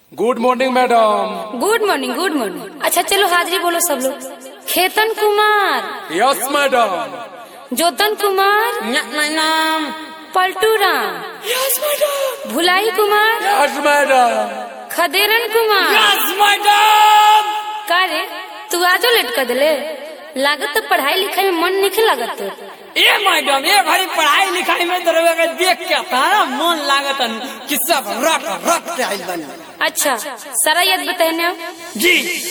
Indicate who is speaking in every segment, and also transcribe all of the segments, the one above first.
Speaker 1: Good morning madam.
Speaker 2: Good morning good morning. अच्छा चलो हाजिरी बोलो सब लोग। खेतन कुमार।
Speaker 1: Yes madam.
Speaker 2: जोतन कुमार।
Speaker 3: नाम
Speaker 2: पलटू राम।
Speaker 1: Yes madam.
Speaker 2: भुलाई कुमार।
Speaker 1: Yes madam.
Speaker 2: खदेरन कुमार।
Speaker 3: Yes madam.
Speaker 2: का रे तू आजो लेट कर दिले? लागत तो पढ़ाई लिखाई में मन नहीं लागत।
Speaker 3: ए मैडम ये भाई पढ़ाई लिखाई में तो रहोगे देख के तारा मन लागत कि सब रट रट के आइल बनी।
Speaker 2: अच्छा सारा याद बताए
Speaker 3: जी।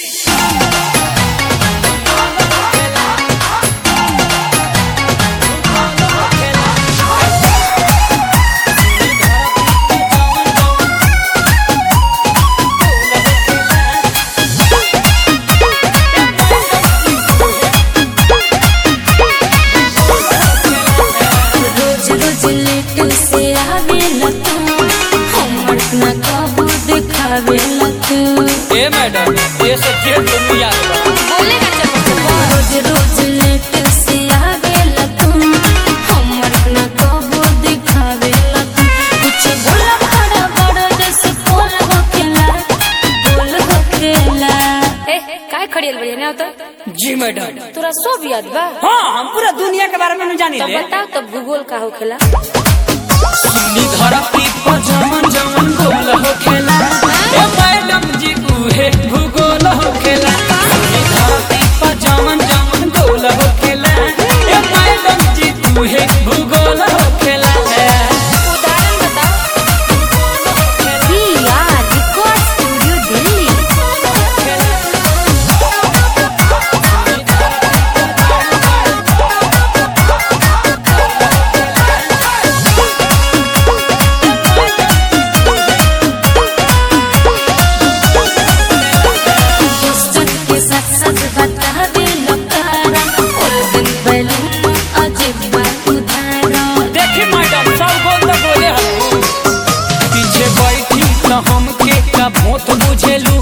Speaker 3: ए मैडम ये सब चीज तुम याद करो।
Speaker 2: बोलेगा जब रोज रोज लेट से आवेला तू हमर अपना कबो दिखावेला तू कुछ बोला बड़ा बड़ा जैसे बोल होखेला ए काहे खड़ियल बड़े ना तो?
Speaker 3: जी मैडम
Speaker 2: तोरा सब याद बा?
Speaker 3: हाँ हम पूरा दुनिया के बारे में नहीं जानी
Speaker 2: तो
Speaker 3: ले।
Speaker 2: बता तब भूगोल का होखेला?
Speaker 3: सुनी धरती पर जमन जमन गोल होखेला ए मैडम जी उहे भूगोल होखेला। सुनी धरती पर जमन जमन गोल होखेला ए मैडम जी उहे भूगोल होखेला।
Speaker 2: उदाहरण बताओ। यार रिकॉर्ड स्टूडियो दिल्ली।
Speaker 3: देखी मैडम सब गोल तो बोले हम पीछे बैठी तो हमके का भूत बुझेलू